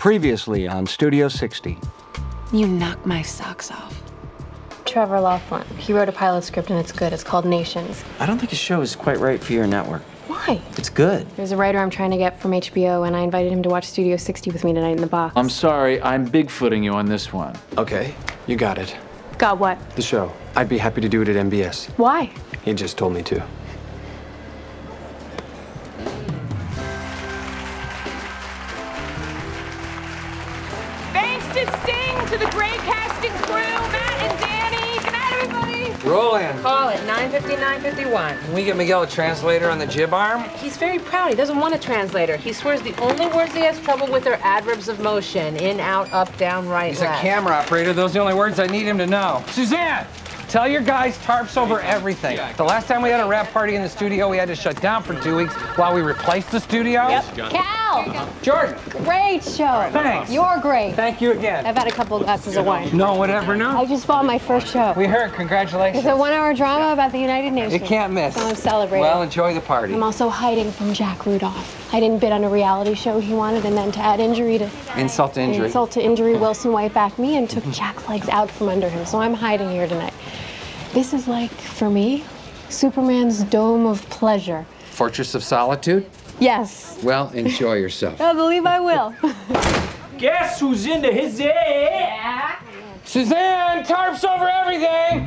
Previously on Studio 60. You knock my socks off. Trevor Laughlin. He wrote a pilot script and it's good. It's called Nations. I don't think his show is quite right for your network. Why? It's good. There's a writer I'm trying to get from HBO, and I invited him to watch Studio 60 with me tonight in the box. I'm sorry, I'm Bigfooting you on this one. Okay, you got it. Got what? The show. I'd be happy to do it at MBS. Why? He just told me to. Thanks to Sting, to the great casting crew, Matt and Danny. Good night, everybody. Roll in. Call it 9:59:51. Can we get Miguel a translator on the jib arm? He's very proud. He doesn't want a translator. He swears the only words he has trouble with are adverbs of motion. In, out, up, down, right, He's left. a camera operator. Those are the only words I need him to know. Suzanne! Tell your guys tarps over everything. The last time we had a rap party in the studio, we had to shut down for 2 weeks while we replaced the studio. Yep. Cal! Jordan! Great show. Thanks. You're great. Thank you again. I've had a couple glasses of wine. No one ever knew. I just bought my first show. We heard. Congratulations. It's a 1-hour drama about the United Nations. You can't miss. So I'm celebrating. Well, enjoy the party. I'm also hiding from Jack Rudolph. I didn't bid on a reality show he wanted, and then to add insult to injury, Wilson white-backed me and took Jack's legs out from under him. So I'm hiding here tonight. This is like, for me, Superman's dome of pleasure. Fortress of Solitude? Yes. Well, enjoy yourself. I believe I will. Guess who's into his head? Suzanne, tarps over everything!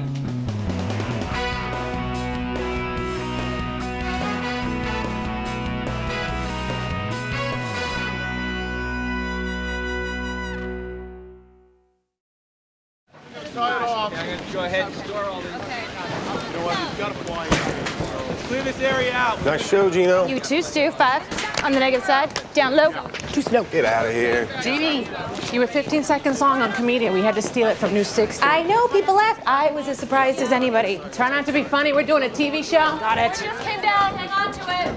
Go ahead and store all these. Okay. You know what? You've got to fly. Clear this area out. Nice show, Gino. You too, Stu. 5. On the negative side. Down low. Too slow. Get out of here. Jeannie, you were 15 seconds long on Comedian. We had to steal it from New 60. I know, people laughed. I was as surprised as anybody. Try not to be funny. We're doing a TV show. Got it. Just came down. Hang on to it.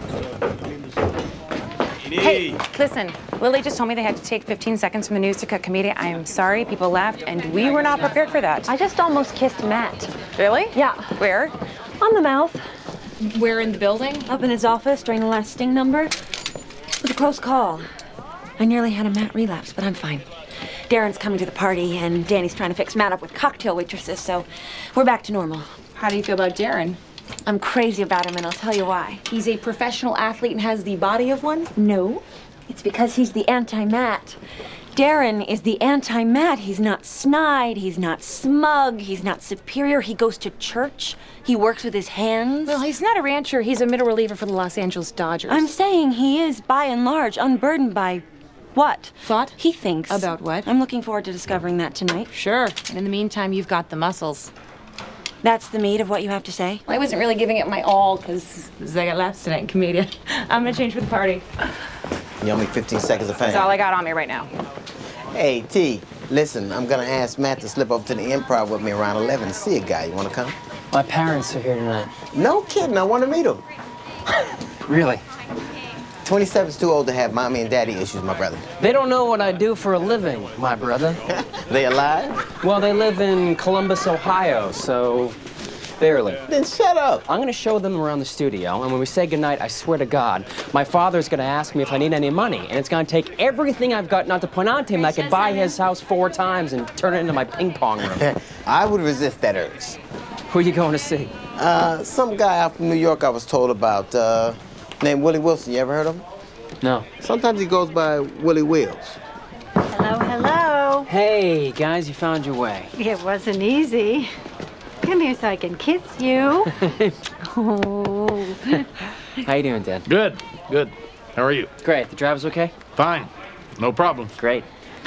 Hey, listen. Lily just told me they had to take 15 seconds from the news to cut Comedian. I am sorry. People laughed, and we were not prepared for that. I just almost kissed Matt. Really? Yeah. Where? On the mouth. Where in the building? Up in his office during the last Sting number. It was a close call. I nearly had a Matt relapse, but I'm fine. Darren's coming to the party, and Danny's trying to fix Matt up with cocktail waitresses, so we're back to normal. How do you feel about Darren? I'm crazy about him, and I'll tell you why. He's a professional athlete and has the body of one? No. It's because he's the anti-Matt. Darren is the anti-Matt. He's not snide, he's not smug, he's not superior. He goes to church, he works with his hands. Well, he's not a rancher. He's a middle reliever for the Los Angeles Dodgers. I'm saying he is, by and large, unburdened by what? Thought? He thinks. About what? I'm looking forward to discovering that tonight. Sure. And in the meantime, you've got the muscles. That's the meat of what you have to say? Well, I wasn't really giving it my all, because I got laughs tonight in Comedian. I'm gonna change for the party. You owe me 15 seconds of fame. That's all I got on me right now. Hey, T, listen, I'm gonna ask Matt to slip over to the Improv with me around 11 to see a guy. You wanna come? My parents are here tonight. No kidding, I wanna meet him. Really? 27's too old to have mommy and daddy issues, my brother. They don't know what I do for a living, my brother. They alive? Well, they live in Columbus, Ohio, so barely. Then shut up. I'm gonna show them around the studio, and when we say goodnight, I swear to God, my father's gonna ask me if I need any money, and it's gonna take everything I've got not to point out to him that I could buy his house 4 times and turn it into my ping pong room. I would resist that urge. Who are you going to see? Some guy out from New York I was told about, named Willie Wilson. You ever heard of him? No. Sometimes he goes by Willie Wills. Hello, hello. Hey, guys, you found your way. It wasn't easy. Come here so I can kiss you. Oh. How you doing, Dad? Good, good. How are you? Great. The drive was okay? Fine. No problem. Great.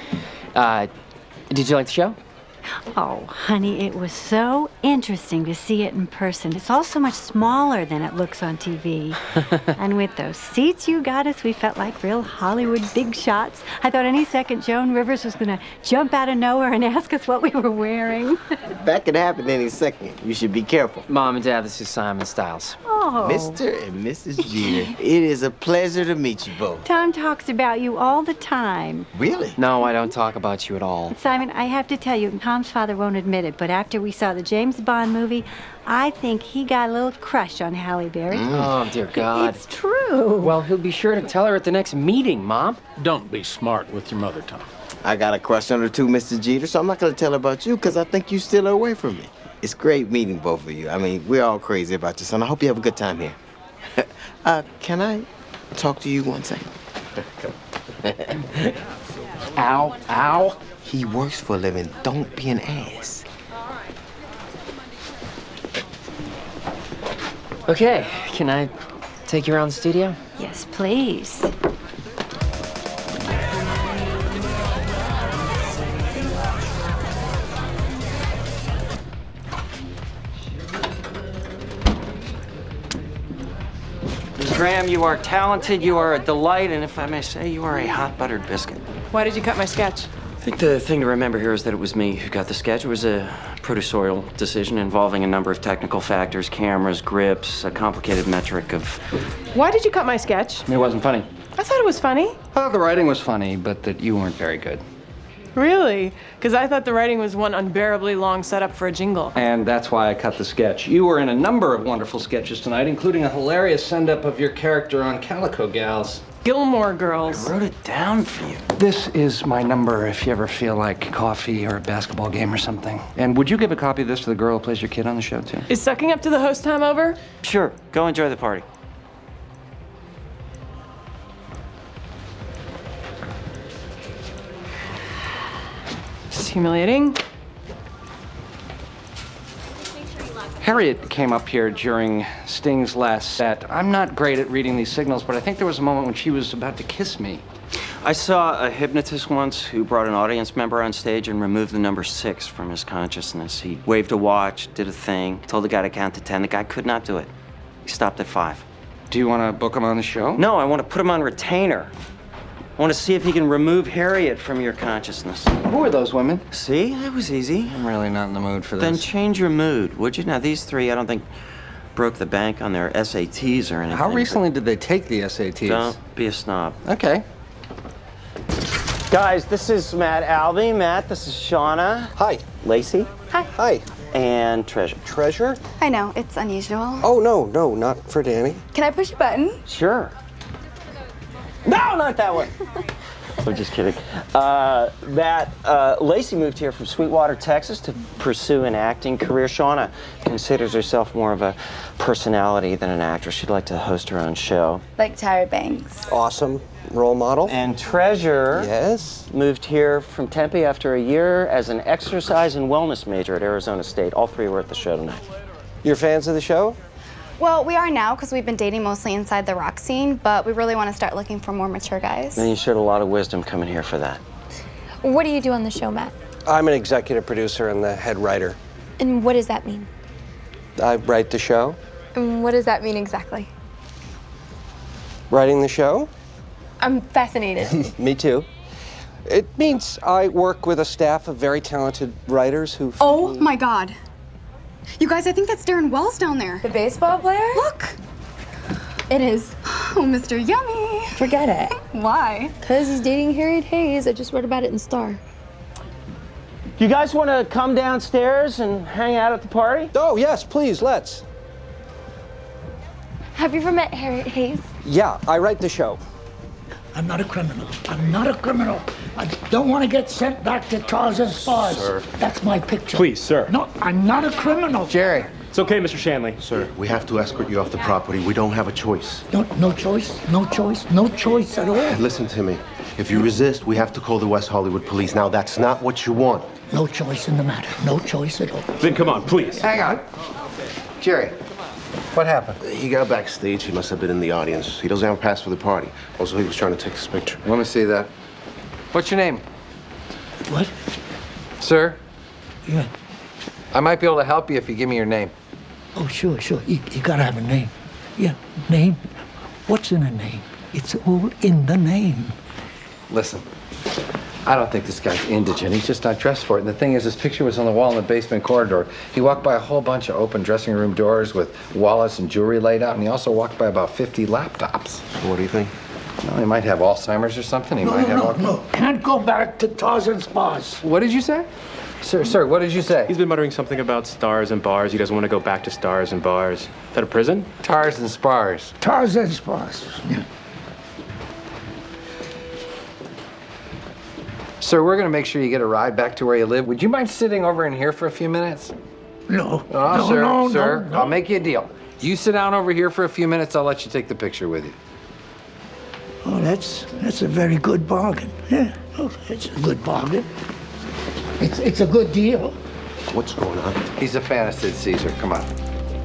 Did you like the show? Oh, honey, it was so interesting to see it in person. It's all so much smaller than it looks on TV. And with those seats you got us, we felt like real Hollywood big shots. I thought any second Joan Rivers was going to jump out of nowhere and ask us what we were wearing. That could happen any second. You should be careful. Mom and Dad, this is Simon Stiles. Oh. Mr. and Mrs. Jeter. It is a pleasure to meet you both. Tom talks about you all the time. Really? No, I don't talk about you at all. Simon, I have to tell you, Tom's father won't admit it, but after we saw the James James Bond movie, I think he got a little crush on Halle Berry. Oh, dear God. It's true. Well, he'll be sure to tell her at the next meeting, Mom. Don't be smart with your mother tongue. I got a crush on her too, Mr. Jeter, so I'm not gonna tell her about you because I think you steal her away from me. It's great meeting both of you. I mean, we're all crazy about your son. I hope you have a good time here. Can I talk to you one second? Ow, ow. He works for a living. Don't be an ass. Okay, can I take you around the studio? Yes, please. Graham, you are talented, you are a delight, and if I may say, you are a hot buttered biscuit. Why did you cut my sketch? I think the thing to remember here is that it was me who got the sketch. It was a producerial decision involving a number of technical factors, cameras, grips, a complicated metric of... Why did you cut my sketch? It wasn't funny. I thought it was funny. Oh, the writing was funny, but that you weren't very good. Really? Because I thought the writing was one unbearably long setup for a jingle. And that's why I cut the sketch. You were in a number of wonderful sketches tonight, including a hilarious send-up of your character on Calico Gals. Gilmore Girls. I wrote it down for you. This is my number if you ever feel like coffee or a basketball game or something. And would you give a copy of this to the girl who plays your kid on the show, too? Is sucking up to the host time over? Sure. Go enjoy the party. It's humiliating. Harriet came up here during Sting's last set. I'm not great at reading these signals, but I think there was a moment when she was about to kiss me. I saw a hypnotist once who brought an audience member on stage and removed the number 6 from his consciousness. He waved a watch, did a thing, told the guy to count to 10. The guy could not do it. He stopped at 5. Do you want to book him on the show? No, I want to put him on retainer. I want to see if he can remove Harriet from your consciousness. Who are those women? See? That was easy. I'm really not in the mood for this. Then change your mood, would you? Now, these 3, I don't think broke the bank on their SATs or anything. How recently did they take the SATs? Don't be a snob. Okay. Guys, this is Matt Albee. Matt, this is Shauna. Hi. Lacey. Hi. Hi. And Treasure. Treasure? I know, it's unusual. Oh, no, not for Danny. Can I push a button? Sure. No, not that one. I'm just kidding. Lacey moved here from Sweetwater, Texas to pursue an acting career. Shauna considers herself more of a personality than an actress. She'd like to host her own show. Like Tyra Banks. Awesome role model. And Treasure moved here from Tempe after a year as an exercise and wellness major at Arizona State. All 3 were at the show tonight. You're fans of the show? Well, we are now because we've been dating mostly inside the rock scene, but we really want to start looking for more mature guys. And you showed a lot of wisdom coming here for that. What do you do on the show, Matt? I'm an executive producer and the head writer. And what does that mean? I write the show. And what does that mean exactly? Writing the show? I'm fascinated. Me too. It means I work with a staff of very talented writers who... Oh my God. You guys, I think that's Darren Wells down there. The baseball player? Look. It is. Oh, Mr. Yummy. Forget it. Why? Because he's dating Harriet Hayes. I just read about it in Star. You guys want to come downstairs and hang out at the party? Oh, yes, please, let's. Have you ever met Harriet Hayes? Yeah, I write the show. I'm not a criminal. I'm not a criminal. I don't want to get sent back to Tarzan Spas. Sir. That's my picture. Please, sir. No, I'm not a criminal. Jerry. It's okay, Mr. Shanley. Sir, we have to escort you off the property. We don't have a choice. No choice. No choice. No choice at all. Listen to me. If you resist, we have to call the West Hollywood police. Now, that's not what you want. No choice in the matter. No choice at all. Then come on, please. Hang on. Jerry, what happened? He got backstage. He must have been in the audience. He doesn't have a pass for the party. Also, he was trying to take his picture. Let me see that. What's your name? What? Sir? Yeah. I might be able to help you if you give me your name. Oh, sure. You gotta have a name. Yeah, name. What's in a name? It's all in the name. Listen, I don't think this guy's indigent. He's just not dressed for it. And the thing is, this picture was on the wall in the basement corridor. He walked by a whole bunch of open dressing room doors with wallets and jewelry laid out, and he also walked by about 50 laptops. What do you think? Well, he might have Alzheimer's or something. He might have... No. Can't go back to Tarzan Spas. What did you say? Sir, what did you say? He's been muttering something about stars and bars. He doesn't want to go back to stars and bars. Is that a prison? Tars and spars. Tars and spars. Yeah. Sir, we're going to make sure you get a ride back to where you live. Would you mind sitting over in here for a few minutes? No. Oh, No, sir. no. I'll make you a deal. You sit down over here for a few minutes, I'll let you take the picture with you. Oh, that's a very good bargain. Yeah, oh, it's a good bargain. It's a good deal. What's going on? He's a fan of Sid Caesar. Come on.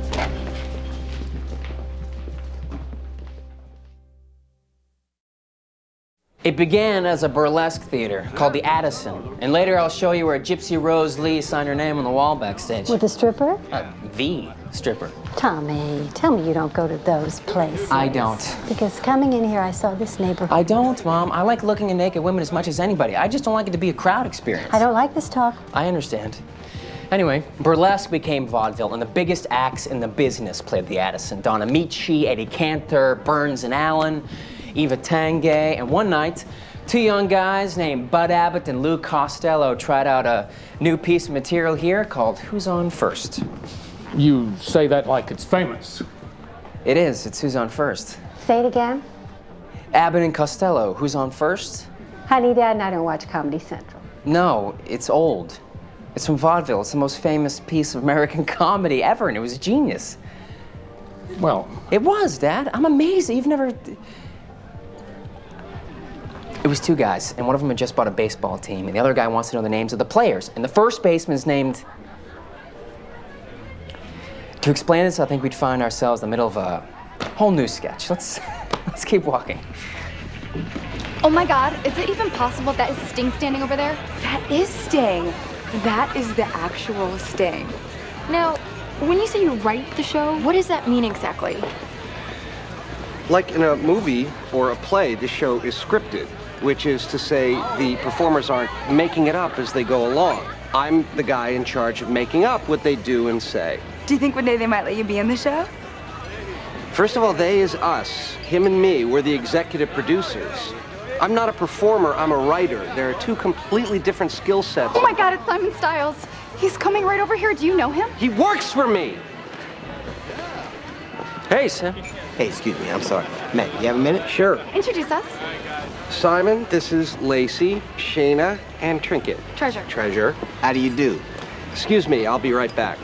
It began as a burlesque theater called the Addison, and later I'll show you where Gypsy Rose Lee signed her name on the wall backstage. With a stripper? The stripper. Tommy, tell me you don't go to those places. I don't. Because coming in here, I saw this neighborhood. I don't, Mom. I like looking at naked women as much as anybody. I just don't like it to be a crowd experience. I don't like this talk. I understand. Anyway, burlesque became vaudeville, and the biggest acts in the business played the Addison. Don Amici, Eddie Cantor, Burns and Allen, Eva Tangay, and one night, two young guys named Bud Abbott and Lou Costello tried out a new piece of material here called Who's On First. You say that like it's famous. It is. It's Who's On First. Say it again. Abbott and Costello, Who's On First? Honey, Dad and I don't watch Comedy Central. No, it's old. It's from vaudeville. It's the most famous piece of American comedy ever, and it was a genius. Well, it was, Dad. I'm amazed that you've never... It was two guys, and one of them had just bought a baseball team, and the other guy wants to know the names of the players, and the first baseman's named... To explain this, I think we'd find ourselves in the middle of a whole new sketch. Let's keep walking. Oh my God, is it even possible that is Sting standing over there? That is Sting. That is the actual Sting. Now, when you say you write the show, what does that mean exactly? Like in a movie or a play, the show is scripted, which is to say the performers aren't making it up as they go along. I'm the guy in charge of making up what they do and say. Do you think one day they might let you be in the show? First of all, they is us, him and me, we're the executive producers. I'm not a performer, I'm a writer. There are two completely different skill sets. Oh my God, it's Simon Stiles. He's coming right over here. Do you know him? He works for me! Hey, Sam. Hey, excuse me, I'm sorry. Matt, you have a minute? Sure. Introduce us. Simon, this is Lacey, Shayna, and Trinket. Treasure. Treasure. How do you do? Excuse me, I'll be right back.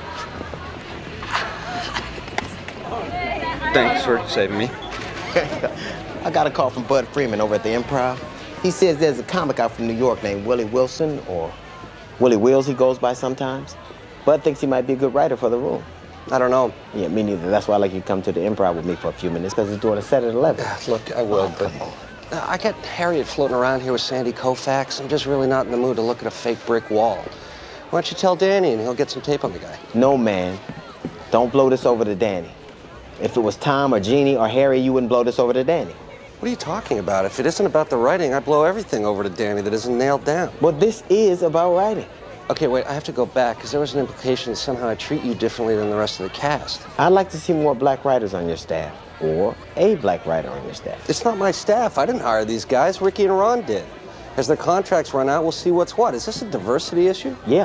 Thanks for saving me. I got a call from Bud Freeman over at the Improv. He says there's a comic out from New York named Willie Wilson, or Willie Wills he goes by sometimes. Bud thinks he might be a good writer for the room. I don't know. Yeah, me neither. That's why I'd like you to come to the Improv with me for a few minutes, because he's doing a set at 11. Look, I will, but I got Harriet floating around here with Sandy Koufax. I'm just really not in the mood to look at a fake brick wall. Why don't you tell Danny and he'll get some tape on the guy? No, man. Don't blow this over to Danny. If it was Tom or Jeannie or Harry, you wouldn't blow this over to Danny. What are you talking about? If it isn't about the writing, I blow everything over to Danny that isn't nailed down. Well, this is about writing. Okay, wait, I have to go back, because there was an implication that somehow I treat you differently than the rest of the cast. I'd like to see more black writers on your staff, or a black writer on your staff. It's not my staff. I didn't hire these guys. Ricky and Ron did. As their contracts run out, we'll see what's what. Is this a diversity issue? Yeah.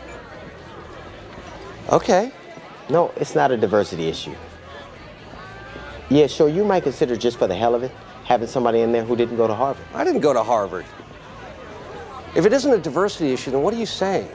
Okay. No, it's not a diversity issue. Yeah, sure, you might consider, just for the hell of it, having somebody in there who didn't go to Harvard. I didn't go to Harvard. If it isn't a diversity issue, then what are you saying?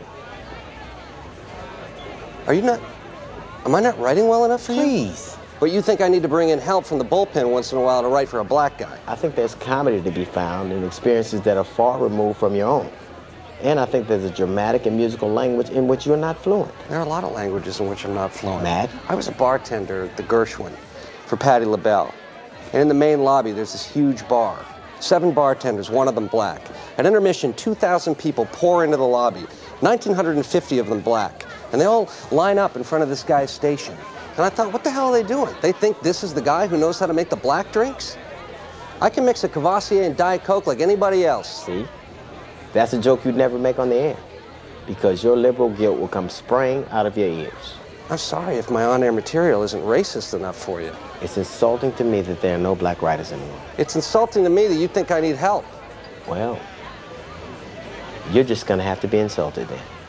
Are you not... Am I not writing well enough for you? Please. But you think I need to bring in help from the bullpen once in a while to write for a black guy? I think there's comedy to be found in experiences that are far removed from your own. And I think there's a dramatic and musical language in which you're not fluent. There are a lot of languages in which I'm not fluent. Matt? I was a bartender at the Gershwin for Patti LaBelle. And in the main lobby, there's this huge bar. 7 bartenders, one of them black. At intermission, 2,000 people pour into the lobby, 1,950 of them black. And they all line up in front of this guy's station. And I thought, what the hell are they doing? They think this is the guy who knows how to make the black drinks? I can mix a Cavassier and Diet Coke like anybody else. See? That's a joke you'd never make on the air, because your liberal guilt will come spraying out of your ears. I'm sorry if my on-air material isn't racist enough for you. It's insulting to me that there are no black writers anymore. It's insulting to me that you think I need help. Well, you're just gonna have to be insulted then.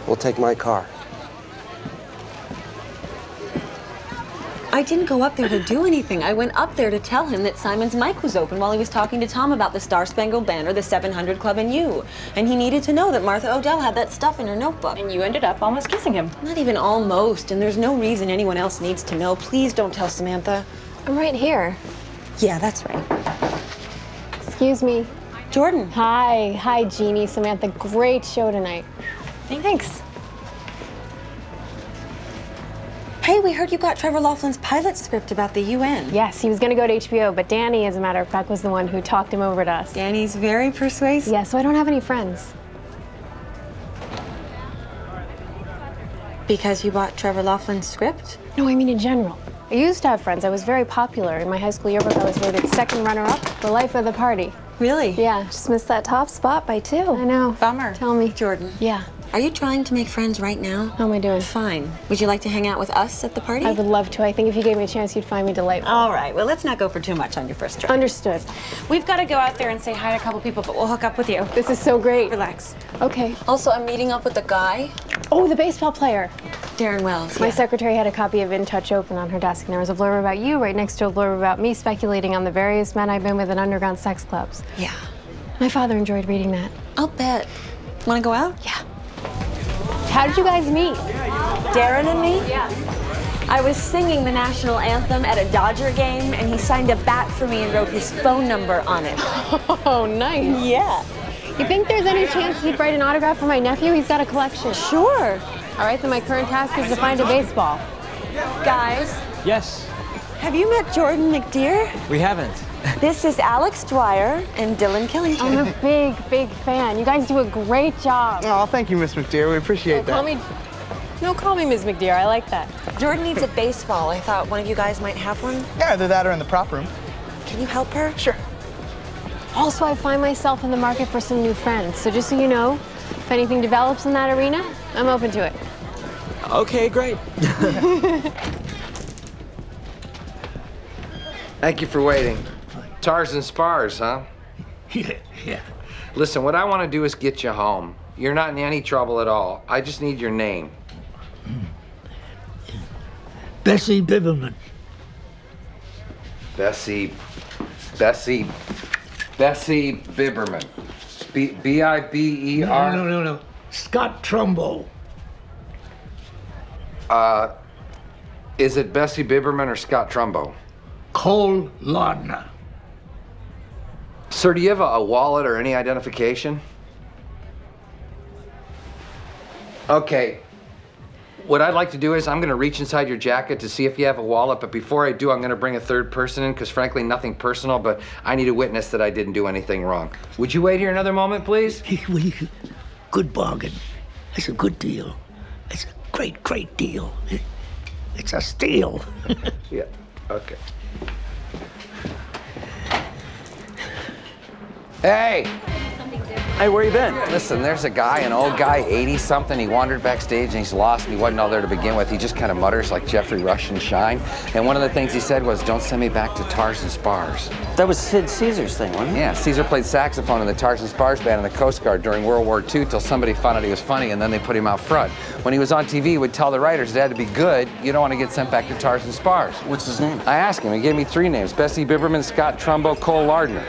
We'll take my car. I didn't go up there to do anything. I went up there to tell him that Simon's mic was open while he was talking to Tom about the Star Spangled Banner, the 700 Club, and you. And he needed to know that Martha Odell had that stuff in her notebook. And you ended up almost kissing him. Not even almost, and there's no reason anyone else needs to know. Please don't tell Samantha. I'm right here. Yeah, that's right. Excuse me. Jordan. Hi. Hi, Jeannie, Samantha. Great show tonight. Thanks. Hey, we heard you got Trevor Laughlin's pilot script about the UN. Yes, he was going to go to HBO, but Danny, as a matter of fact, was the one who talked him over to us. Danny's very persuasive. Yeah, so I don't have any friends. Because you bought Trevor Laughlin's script? No, I mean in general. I used to have friends. I was very popular. In my high school yearbook, I was voted second runner-up, the life of the party. Really? Yeah. Just missed that top spot by 2. I know. Bummer. Tell me. Jordan. Yeah. Are you trying to make friends right now? How am I doing? Fine. Would you like to hang out with us at the party? I would love to. I think if you gave me a chance, you'd find me delightful. All right. Well, let's not go for too much on your first trip. Understood. We've got to go out there and say hi to a couple people, but we'll hook up with you. This is so great. Relax. Okay. Also, I'm meeting up with the guy. Oh, the baseball player. Darren Wells. My secretary had a copy of In Touch open on her desk, and there was a blurb about you right next to a blurb about me speculating on the various men I've been with in underground sex clubs. Yeah. My father enjoyed reading that. I'll bet. Want to go out? Yeah. How did you guys meet? Darren and me? Yeah. I was singing the national anthem at a Dodger game, and he signed a bat for me and wrote his phone number on it. Oh, nice. Yeah. You think there's any chance he'd write an autograph for my nephew? He's got a collection. Sure. All right, then my current task is to find a baseball. Guys, Yes. have you met Jordan McDeer? We haven't. This is Alex Dwyer and Dylan Killington. I'm a big, big fan. You guys do a great job. Oh, thank you, Miss McDeer. We appreciate that. Call me Ms. McDeer. I like that. Jordan needs a baseball. I thought one of you guys might have one. Yeah, either that or in the prop room. Can you help her? Sure. Also, I find myself in the market for some new friends. So just so you know, if anything develops in that arena, I'm open to it. Okay, great. Thank you for waiting. Tars and spars, huh? Yeah. Listen, what I want to do is get you home. You're not in any trouble at all. I just need your name. Bessie Biberman. Bessie Biberman. B-I-B-E-R? No. Scott Trumbo. Is it Bessie Biberman or Scott Trumbo? Cole Lardner. Sir, do you have a wallet or any identification? Okay. What I'd like to do is I'm going to reach inside your jacket to see if you have a wallet, but before I do, I'm going to bring a third person in because frankly, nothing personal, but I need a witness that I didn't do anything wrong. Would you wait here another moment, please? Good bargain. It's a good deal. It's a great, great deal. It's a steal. Yeah, okay. Hey! Hey, where you been? Listen, there's a guy, an old guy, 80-something. He wandered backstage and he's lost and he wasn't all there to begin with. He just kind of mutters like Jeffrey Rush and Shine. And one of the things he said was, don't send me back to Tars and Spars. That was Sid Caesar's thing, wasn't it? Yeah, Caesar played saxophone in the Tars and Spars band in the Coast Guard during World War II till somebody found out he was funny and then they put him out front. When he was on TV, he would tell the writers it had to be good. You don't want to get sent back to Tars and Spars. What's his name? I asked him. He gave me 3 names. Bessie Biberman, Scott Trumbo, Cole Lardner.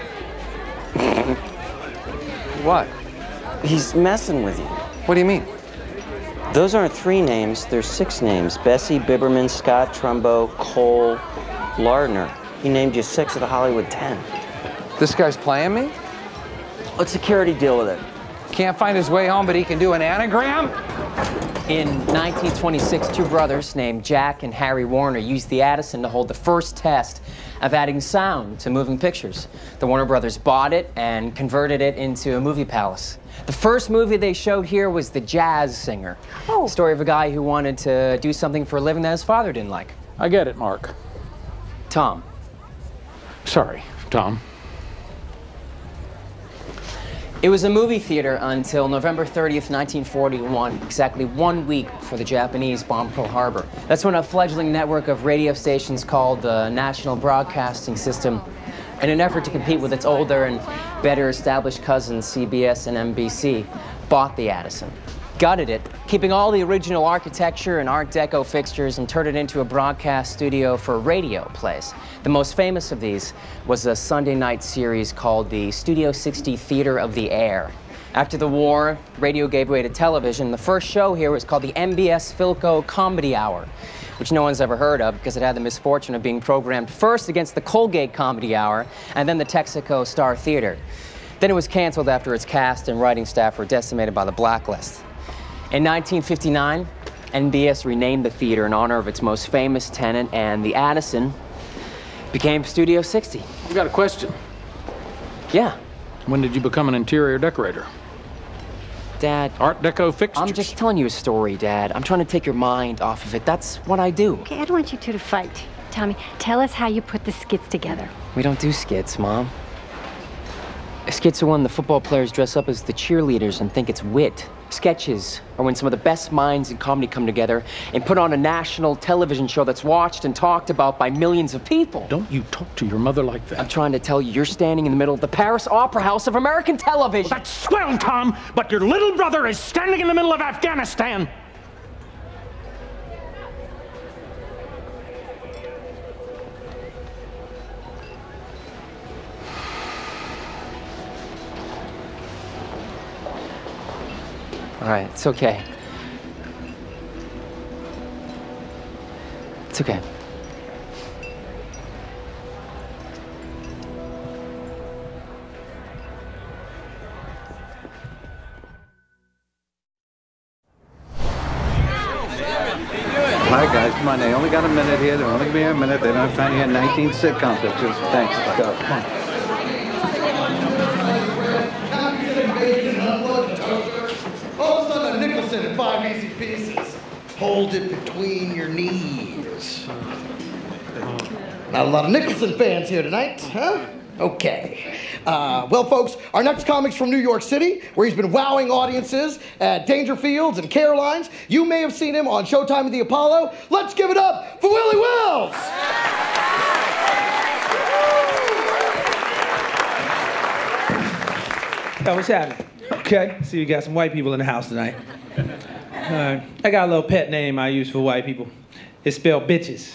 What? He's messing with you. What do you mean? Those aren't 3 names, there's 6 names. Bessie, Biberman, Scott, Trumbo, Cole, Lardner. He named you 6 of the Hollywood 10. This guy's playing me? What's security deal with it? Can't find his way home, but he can do an anagram? In 1926, 2 brothers named Jack and Harry Warner used the Addison to hold the first test of adding sound to moving pictures. The Warner brothers bought it and converted it into a movie palace. The first movie they showed here was The Jazz Singer. Oh. The story of a guy who wanted to do something for a living that his father didn't like. I get it, Mark. Tom. Sorry, Tom. It was a movie theater until November 30th, 1941, exactly 1 week before the Japanese bombed Pearl Harbor. That's when a fledgling network of radio stations called the National Broadcasting System, in an effort to compete with its older and better established cousins CBS and NBC, bought the Addison. gutted it, keeping all the original architecture and Art Deco fixtures and turned it into a broadcast studio for a radio place. The most famous of these was a Sunday night series called the Studio 60 Theater of the Air. After the war, radio gave way to television. The first show here was called the MBS Philco Comedy Hour, which no one's ever heard of because it had the misfortune of being programmed first against the Colgate Comedy Hour and then the Texaco Star Theater. Then it was canceled after its cast and writing staff were decimated by the blacklist. In 1959, NBS renamed the theater in honor of its most famous tenant, and the Addison became Studio 60. I've got a question. Yeah. When did you become an interior decorator? Dad. Art Deco fixtures? I'm just telling you a story, Dad. I'm trying to take your mind off of it. That's what I do. Okay, I don't want you two to fight. Tommy, tell us how you put the skits together. We don't do skits, Mom. Skits are when the football players dress up as the cheerleaders and think it's wit. Sketches are when some of the best minds in comedy come together and put on a national television show that's watched and talked about by millions of people. Don't you talk to your mother like that. I'm trying to tell you, you're standing in the middle of the Paris Opera House of American television. Well, that's swell, Tom, but your little brother is standing in the middle of Afghanistan. All right, it's okay. It's okay. All right, guys, come on. They only got a minute here. They're only going to be here a minute. They don't have time to get 19 sitcom pictures. Thanks. Let's go. Come on. Nicholson in 5 easy pieces. Hold it between your knees. Not a lot of Nicholson fans here tonight, huh? Okay. Well, folks, our next comic's from New York City, where he's been wowing audiences at Dangerfields and Carolines. You may have seen him on Showtime at the Apollo. Let's give it up for Willie Wells! Yo, what's happening? Okay, see you got some white people in the house tonight. I got a little pet name I use for white people. It's spelled bitches.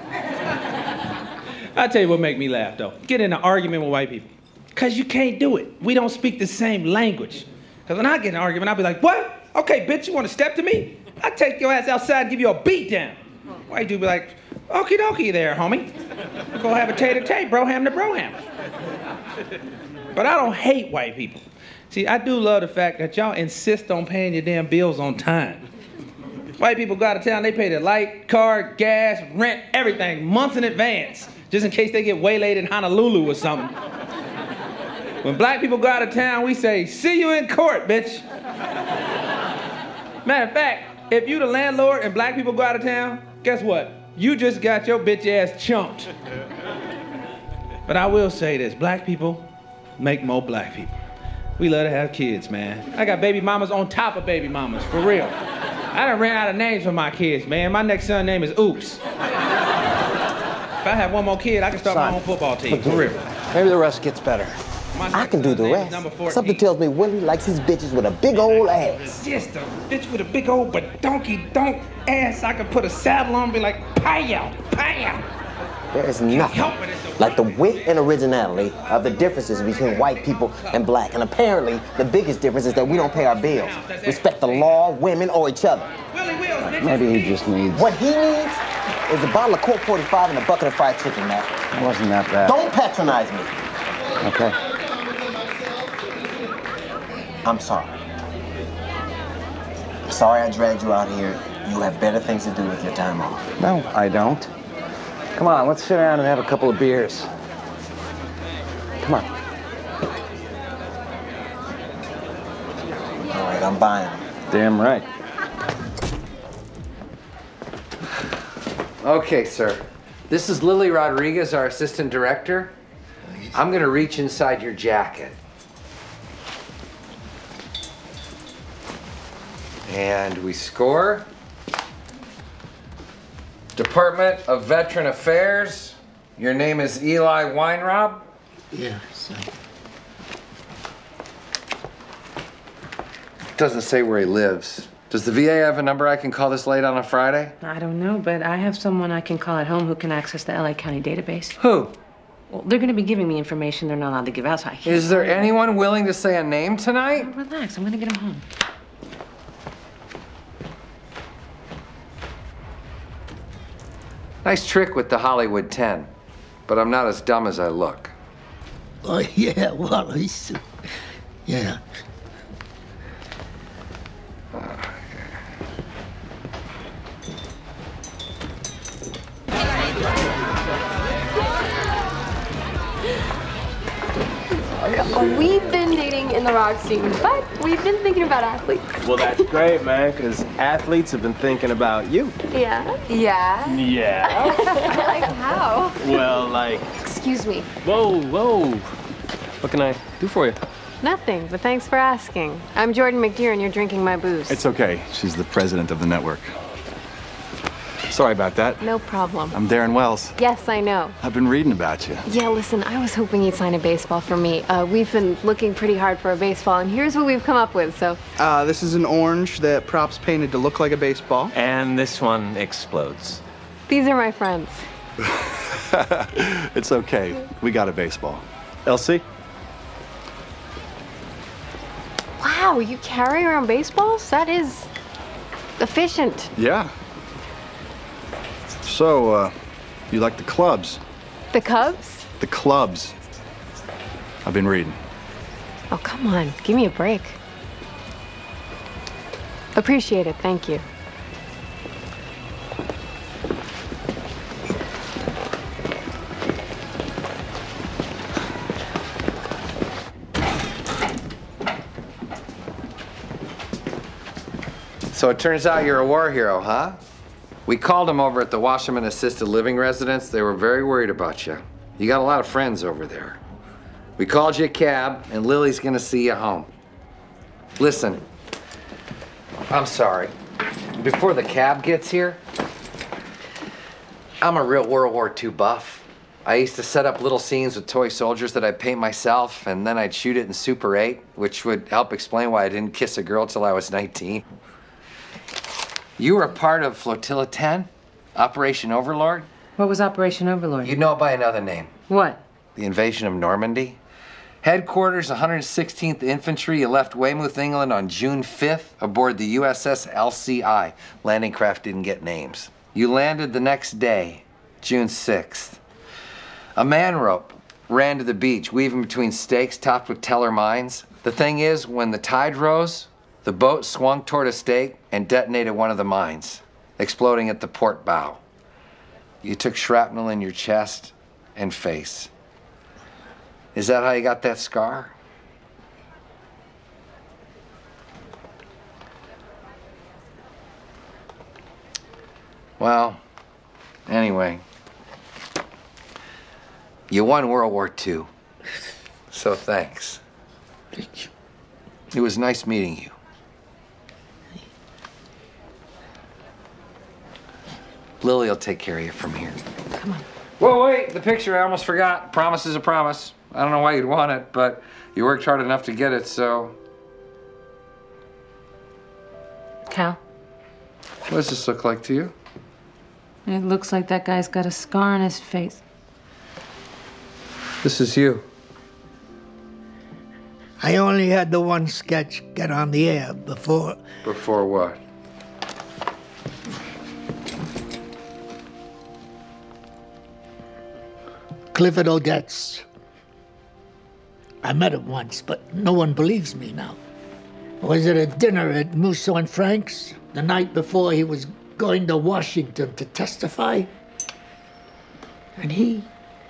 I'll tell you what make me laugh, though. Get in an argument with white people. Because you can't do it. We don't speak the same language. Because when I get in an argument, I'll be like, what? Okay, bitch, you want to step to me? I'll take your ass outside and give you a beat down. White dude be like, okie dokie there, homie. Go have a tater-tate, bro-ham to bro-ham. But I don't hate white people. See, I do love the fact that y'all insist on paying your damn bills on time. White people go out of town, they pay their light, car, gas, rent, everything months in advance, just in case they get waylaid in Honolulu or something. When black people go out of town, we say, see you in court, bitch. Matter of fact, if you the landlord and black people go out of town, guess what? You just got your bitch ass chumped. But I will say this, black people make more black people. We love to have kids, man. I got baby mamas on top of baby mamas, for real. I done ran out of names for my kids, man. My next son's name is Oops. If I have one more kid, I can start my own football team, for real. Maybe the rest gets better. I can do the rest. Something tells me Willie likes his bitches with a big old ass. Just a bitch with a big old badonky-donk ass. I could put a saddle on and be like, pow, pow. There is nothing like the wit and originality of the differences between white people and black. And apparently, the biggest difference is that we don't pay our bills, respect the law, women, or each other. Maybe he just needs... What he needs is a bottle of Colt 45 and a bucket of fried chicken, Matt. It wasn't that bad. Don't patronize me. Okay. I'm sorry. I'm sorry I dragged you out here. You have better things to do with your time off. No, I don't. Come on, let's sit down and have a couple of beers. Come on. All right, I'm buying. Damn right. Okay, sir. This is Lily Rodriguez, our assistant director. I'm gonna reach inside your jacket. And we score. Department of Veteran Affairs. Your name is Eli Weinrob? Yes. doesn't say where he lives. Does the VA have a number I can call this late on a Friday? I don't know, but I have someone I can call at home who can access the LA County database. Who? Well, they're going to be giving me information they're not allowed to give out, so I can't. Is there anyone willing to say a name tonight? Oh, relax, I'm going to get him home. Nice trick with the Hollywood 10, but I'm not as dumb as I look. Oh, yeah, well, he's... Yeah. We've been dating in the rock scene, but we've been thinking about athletes. Well, that's great, man, because athletes have been thinking about you. Yeah? Yeah? Yeah. Like how? Well, like... Excuse me. Whoa, whoa. What can I do for you? Nothing, but thanks for asking. I'm Jordan McDeer, and you're drinking my booze. It's okay. She's the president of the network. Sorry about that. No problem. I'm Darren Wells. Yes, I know. I've been reading about you. Yeah, listen, I was hoping you'd sign a baseball for me. We've been looking pretty hard for a baseball, and here's what we've come up with, so... This is an orange that Props painted to look like a baseball. And this one explodes. These are my friends. It's okay. We got a baseball. Elsie? Wow, you carry around baseballs? That is... efficient. Yeah. So, you like the clubs? The Cubs? The clubs. I've been reading. Oh, come on. Give me a break. Appreciate it. Thank you. So it turns out you're a war hero, huh? We called them over at the Wasserman Assisted Living Residence. They were very worried about you. You got a lot of friends over there. We called you a cab, and Lily's gonna see you home. Listen, I'm sorry. Before the cab gets here, I'm a real World War II buff. I used to set up little scenes with toy soldiers that I'd paint myself, and then I'd shoot it in Super 8, which would help explain why I didn't kiss a girl till I was 19. You were a part of Flotilla 10? Operation Overlord? What was Operation Overlord? You'd know it by another name. What? The invasion of Normandy. Headquarters, 116th Infantry. You left Weymouth, England on June 5th aboard the USS LCI. Landing craft didn't get names. You landed the next day, June 6th. A man rope ran to the beach, weaving between stakes topped with teller mines. The thing is, when the tide rose, the boat swung toward a stake and detonated one of the mines, exploding at the port bow. You took shrapnel in your chest and face. Is that how you got that scar? Well, anyway, you won World War II, so thanks. Thank you. It was nice meeting you. Lily will take care of you from here. Come on. Whoa, wait, the picture, I almost forgot. Promise is a promise. I don't know why you'd want it, but you worked hard enough to get it, so. Cal? What does this look like to you? It looks like that guy's got a scar on his face. This is you. I only had the one sketch get on the air before... Before what? Clifford Odets. I met him once, but no one believes me now. I was at a dinner at Musso and Frank's the night before he was going to Washington to testify. And he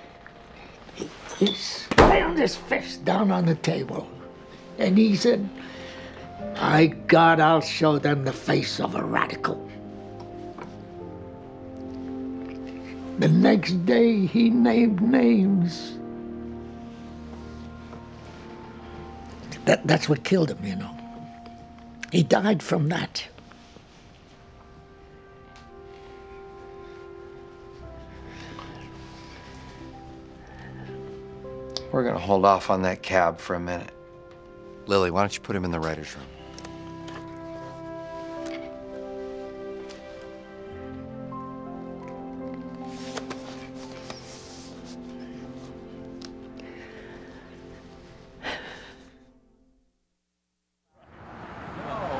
slammed his fist down on the table. And he said, "My God, I'll show them the face of a radical." The next day, he named names. That's what killed him, you know. He died from that. We're gonna hold off on that cab for a minute. Lily, why don't you put him in the writer's room?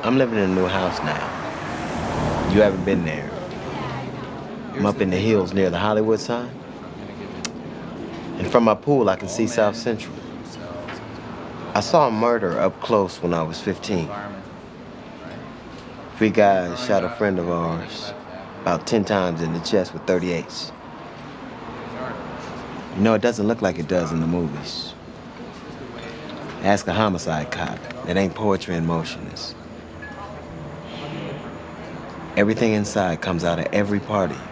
I'm living in a new house now. You haven't been there. I'm up in the hills near the Hollywood sign. And from my pool, I can see South Central. I saw a murder up close when I was 15. 3 guys shot a friend of ours about 10 times in the chest with .38s. You know, it doesn't look like it does in the movies. Ask a homicide cop. It ain't poetry in motion. It's everything inside comes out of every part of you.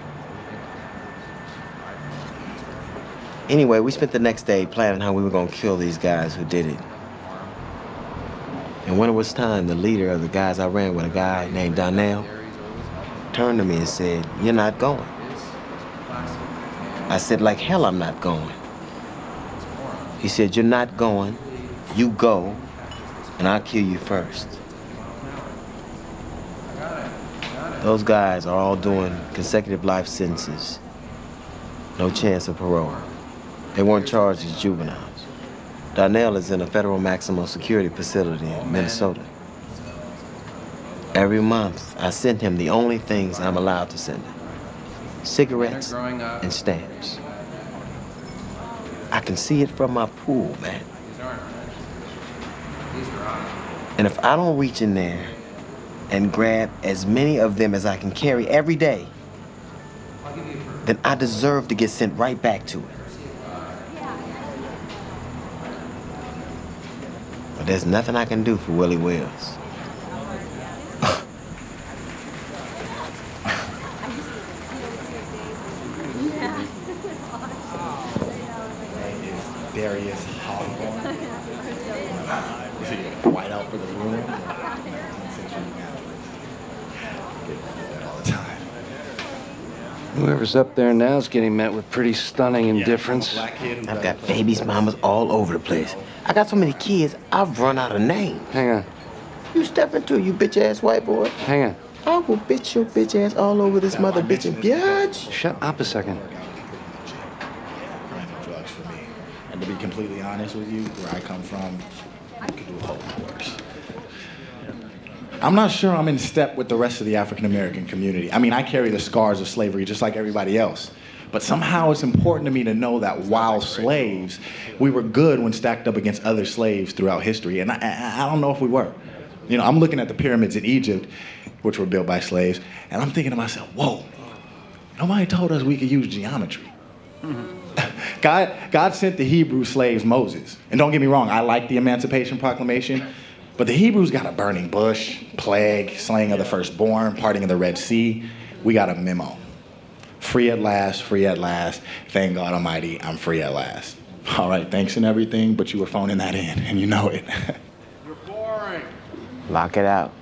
Anyway, we spent the next day planning how we were gonna kill these guys who did it. And when it was time, the leader of the guys I ran with, a guy named Donnell, turned to me and said, "You're not going." I said, "Like hell I'm not going." He said, "You're not going. You go, and I'll kill you first." Those guys are all doing consecutive life sentences. No chance of parole. They weren't charged as juveniles. Donnell is in a federal maximum security facility in Minnesota. Every month, I send him the only things I'm allowed to send him. Cigarettes and stamps. I can see it from my pool, man. And if I don't reach in there and grab as many of them as I can carry every day, then I deserve to get sent right back to it. But there's nothing I can do for Willie Wells. Darius Hawthorne. White out for the room. All the time. Whoever's up there now is getting met with pretty stunning indifference. I've got babies, mamas all over the place. I got so many kids, I've run out of names. Hang on. You step into it, you bitch-ass white boy. Hang on. I will bitch your bitch ass all over this mother bitchin' bitch. Shut up a second. Drugs for me. And to be completely honest with you, where I come from, I could do a whole lot worse. I'm not sure I'm in step with the rest of the African American community. I mean, I carry the scars of slavery just like everybody else. But somehow it's important to me to know that while slaves, we were good when stacked up against other slaves throughout history. And I don't know if we were. You know, I'm looking at the pyramids in Egypt, which were built by slaves, and I'm thinking to myself, whoa, nobody told us we could use geometry. God sent the Hebrew slaves Moses. And don't get me wrong, I like the Emancipation Proclamation, but the Hebrews got a burning bush, plague, slaying of the firstborn, parting of the Red Sea. We got a memo. Free at last, thank God Almighty, I'm free at last. All right, thanks and everything, but you were phoning that in, and you know it. You're boring. Lock it out.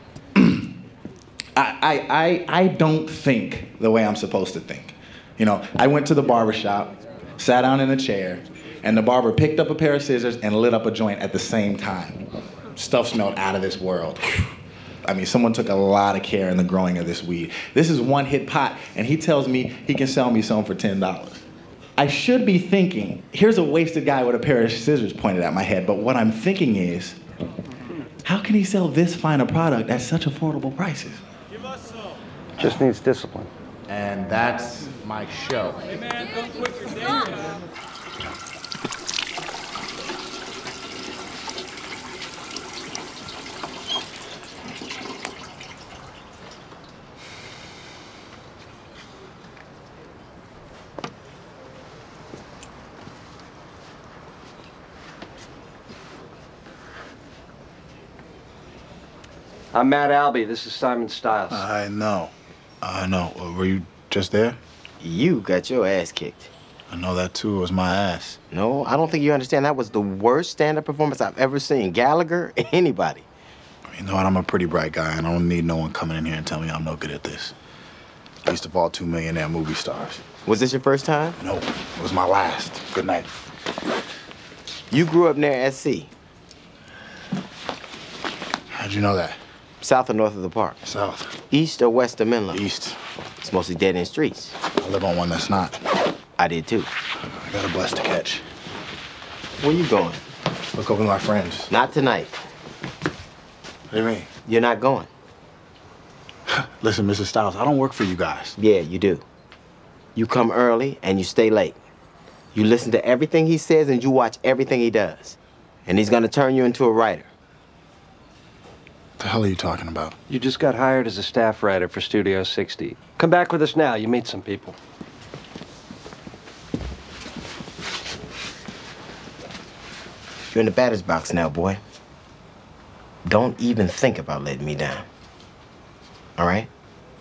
I don't think the way I'm supposed to think. You know, I went to the barber shop, sat down in a chair, and the barber picked up a pair of scissors and lit up a joint at the same time. Stuff smelled out of this world. I mean, someone took a lot of care in the growing of this weed. This is one hit pot, and he tells me he can sell me some for $10. I should be thinking, here's a wasted guy with a pair of scissors pointed at my head, but what I'm thinking is, how can he sell this fine a product at such affordable prices? Just needs discipline. And that's my show. Hey man, don't quit your day job. I'm Matt Albee. This is Simon Stiles. I know. Were you just there? You got your ass kicked. I know that too. It was my ass. No, I don't think you understand. That was the worst stand-up performance I've ever seen. Gallagher, anybody. You know what? I'm a pretty bright guy, and I don't need no one coming in here and telling me I'm no good at this. Least of all, 2 millionaire movie stars. Was this your first time? No, it was my last. Good night. You grew up near SC. How'd you know that? South or north of the park? South. East or west of Menlo? East. It's mostly dead-end streets. I live on one that's not. I did too. I got a blessed to catch. Where you going? Look over my friends. Not tonight. What do you mean? You're not going. Listen, Mrs. Styles, I don't work for you guys. Yeah, you do. You come early and you stay late. You listen to everything he says and you watch everything he does. And he's gonna turn you into a writer. What the hell are you talking about? You just got hired as a staff writer for Studio 60. Come back with us now. You meet some people. You're in the batter's box now, boy. Don't even think about letting me down. All right?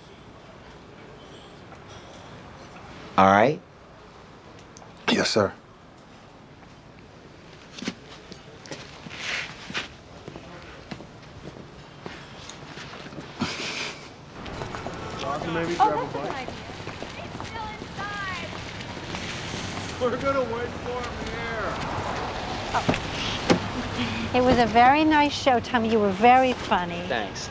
All right? Yes, sir. Maybe grab a bite. We're gonna wait for him here. It was a very nice show, Tommy. You were very funny. Thanks.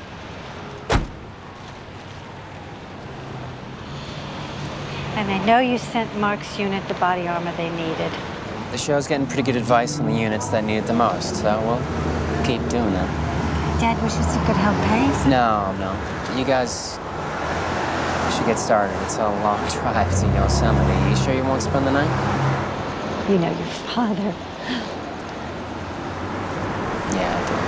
And I know you sent Mark's unit the body armor they needed. The show's getting pretty good advice on the units that need it the most, so we'll keep doing that. Dad wishes he could help Pace. No. You guys should get started. It's a long drive to Yosemite. You sure you won't spend the night? You know your father. Yeah, I do.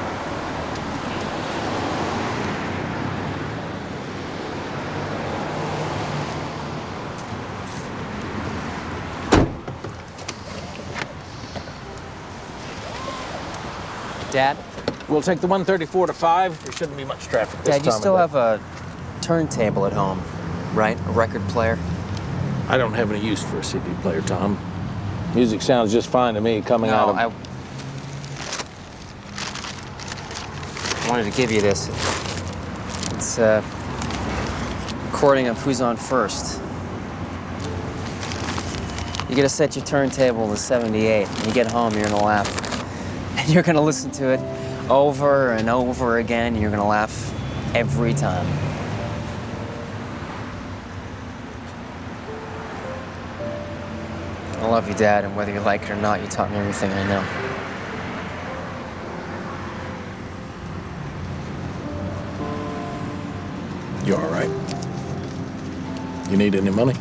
Dad? We'll take the 134 to 5. There shouldn't be much traffic this time. Dad, you still have a turntable at home, right? A record player? I don't have any use for a CD player, Tom. Music sounds just fine to me coming out of... I wanted to give you this. It's a recording of Who's On First. You gotta set your turntable to 78. When you get home, you're gonna laugh. And you're gonna listen to it over and over again, and you're gonna laugh every time. I love you, Dad, and whether you like it or not, you taught me everything I know. You all right? You need any money?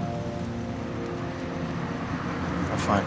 I'm fine.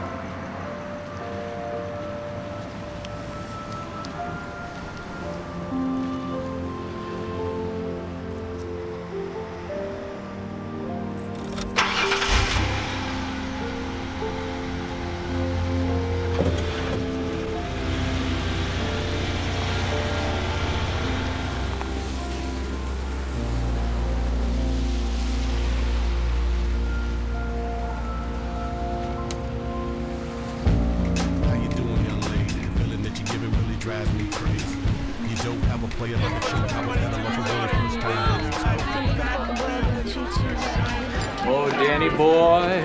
Oh, Danny boy,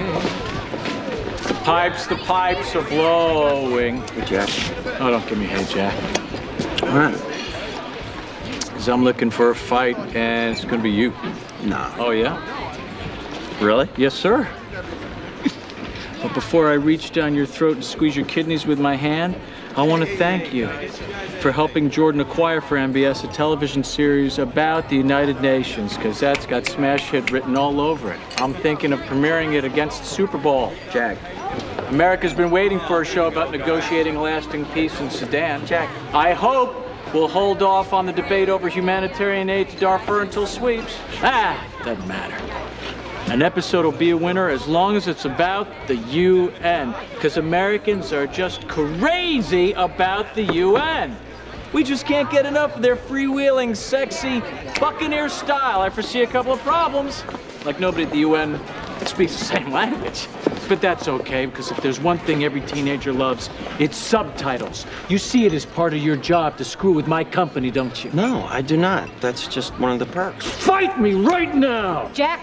the pipes are blowing. Hey, Jack. Oh, don't give me hey, Jack. What? Because I'm looking for a fight, and it's gonna be you. No. Oh, yeah? Really? Yes, sir. But before I reach down your throat and squeeze your kidneys with my hand, I want to thank you for helping Jordan acquire for MBS a television series about the United Nations, because that's got smash hit written all over it. I'm thinking of premiering it against the Super Bowl. Jack. America's been waiting for a show about negotiating lasting peace in Sudan. Jack. I hope we'll hold off on the debate over humanitarian aid to Darfur until sweeps. Doesn't matter. An episode will be a winner as long as it's about the UN, because Americans are just crazy about the UN. We just can't get enough of their freewheeling, sexy, buccaneer style. I foresee a couple of problems. Like nobody at the UN speaks the same language. But that's okay, because if there's one thing every teenager loves, it's subtitles. You see it as part of your job to screw with my company, don't you? No, I do not. That's just one of the perks. Fight me right now! Jack.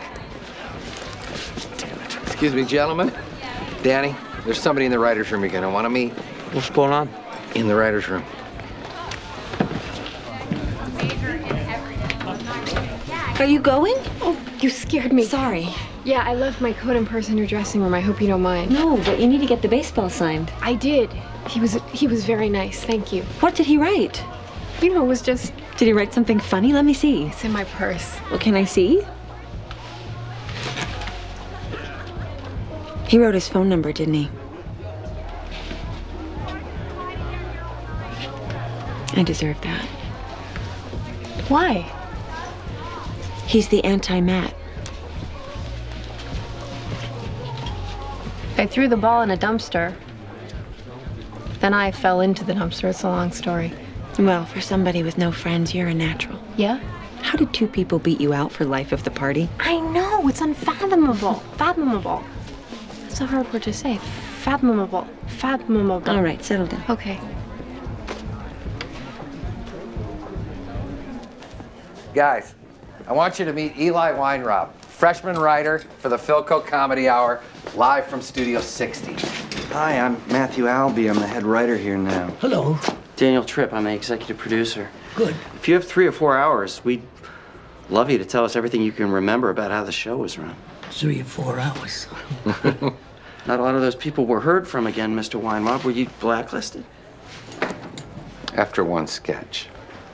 Excuse me, gentlemen. Danny, there's somebody in the writer's room you're gonna want to meet. What's going on? In the writer's room. Are you going? Oh, you scared me. Sorry. Yeah, I left my coat and purse in your dressing room. I hope you don't mind. No, but you need to get the baseball signed. I did. He was very nice. Thank you. What did he write? You know, it was just... Did he write something funny? Let me see. It's in my purse. Well, can I see? He wrote his phone number, didn't he? I deserve that. Why? He's the anti-Matt. I threw the ball in a dumpster. Then I fell into the dumpster. It's a long story. Well, for somebody with no friends, you're a natural. Yeah? How did two people beat you out for life of the party? I know, it's unfathomable. Fathomable. It's a hard word to say. Fathomable. Fathomable. All right, settle down. Okay. Guys, I want you to meet Eli Weinrob, freshman writer for the Philco Comedy Hour, live from Studio 60. Hi, I'm Matthew Albee. I'm the head writer here now. Hello. Daniel Tripp. I'm the executive producer. Good. If you have 3 or 4 hours, we'd love you to tell us everything you can remember about how the show was run. 3 or 4 hours. Not a lot of those people were heard from again, Mr. Weinrob. Were you blacklisted? After one sketch.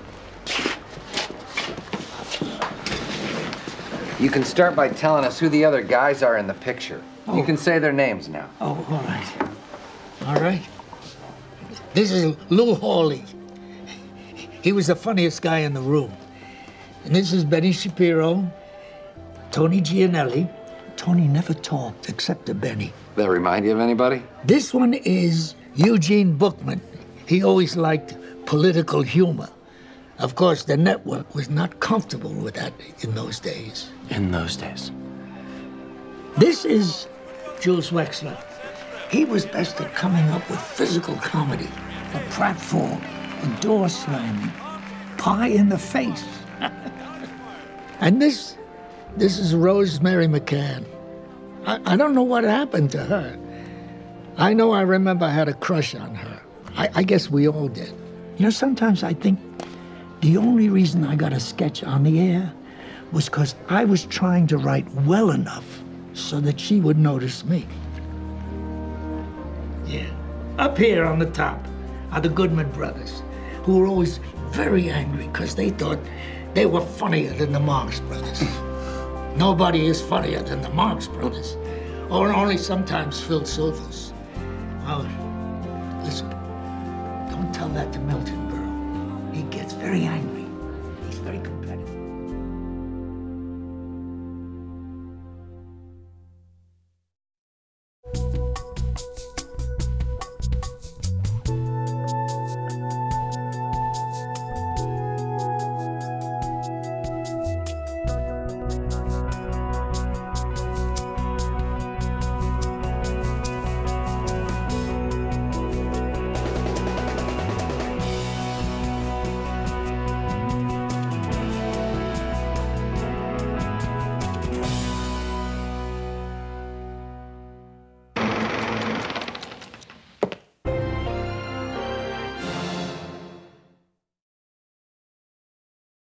You can start by telling us who the other guys are in the picture. Oh. You can say their names now. Oh, all right. All right. This is Lou Hawley. He was the funniest guy in the room. And this is Benny Shapiro, Tony Gianelli. Tony never talked except to Benny. That remind you of anybody? This one is Eugene Bookman. He always liked political humor. Of course, the network was not comfortable with that in those days. In those days. This is Jules Wexler. He was best at coming up with physical comedy, a pratfall, a door slamming, pie in the face. And this is Rosemary McCann. I don't know what happened to her. I know I remember I had a crush on her. I guess we all did. You know, sometimes I think the only reason I got a sketch on the air was because I was trying to write well enough so that she would notice me. Yeah. Up here on the top are the Goodman brothers, who were always very angry because they thought they were funnier than the Marx brothers. Nobody is funnier than the Marx brothers, or only sometimes Phil Silvers. Oh, listen, don't tell that to Milton Berle. He gets very angry. He's very